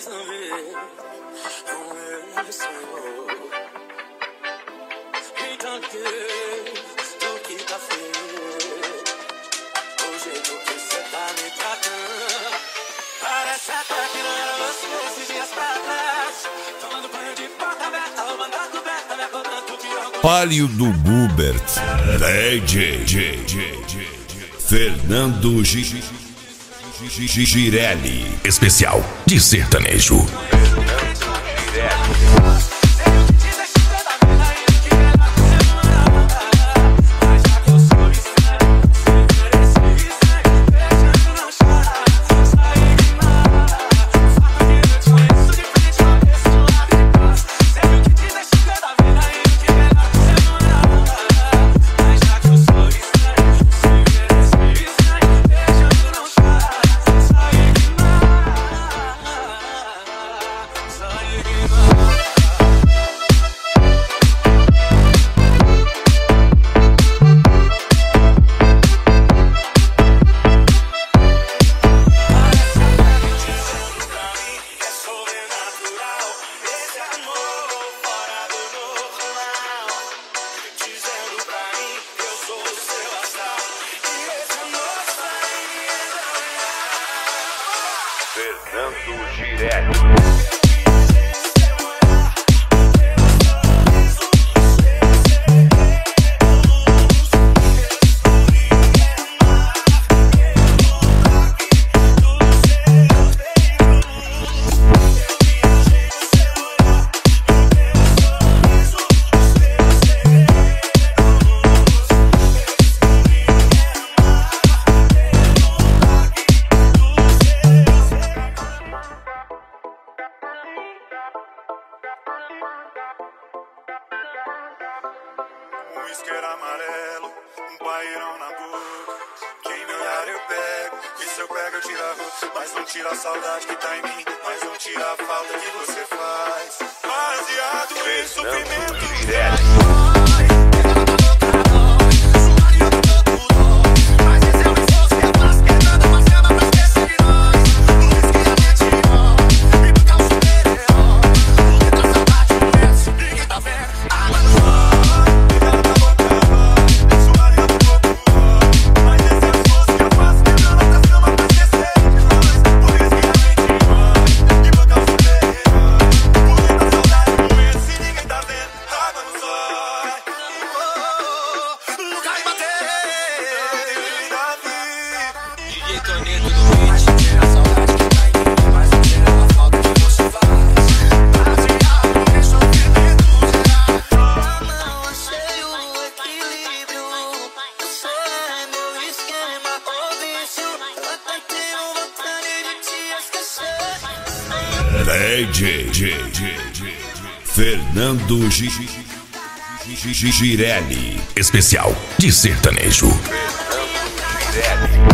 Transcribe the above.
mais uma vez com ele, Senhor. Então tu que tá feio, o jeito que cê tá me tratando, parece até que não era você esses dias pra trás. Tomando banho de porta aberta, roubando a coberta, me acordando tudo que eu... Palio do Gubert, DJ Fernando Girelli, especial de sertanejo. Fernando Girelli. Um isqueiro amarelo, um bairrão na boca. Quem me olhar eu pego, e se eu pego eu tiro a roupa. Mas não tira a saudade que tá em mim, mas não tira a falta que você faz. Baseado em sofrimento. DJ Fernando Girelli, especial de sertanejo. Fernando Girelli.